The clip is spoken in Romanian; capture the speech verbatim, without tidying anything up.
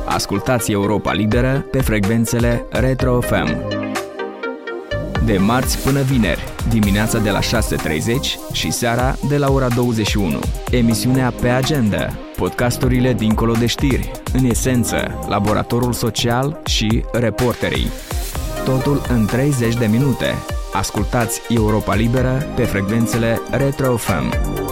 Ascultați Europa Liberă pe frecvențele Retro F M. De marți până vineri, dimineața de la șase și treizeci și seara de la ora douăzeci și unu. Emisiunea Pe Agenda, podcasturile dincolo de știri, în esență, laboratorul social și reporterii. Totul în treizeci de minute. Ascultați Europa Liberă pe frecvențele Retro F M.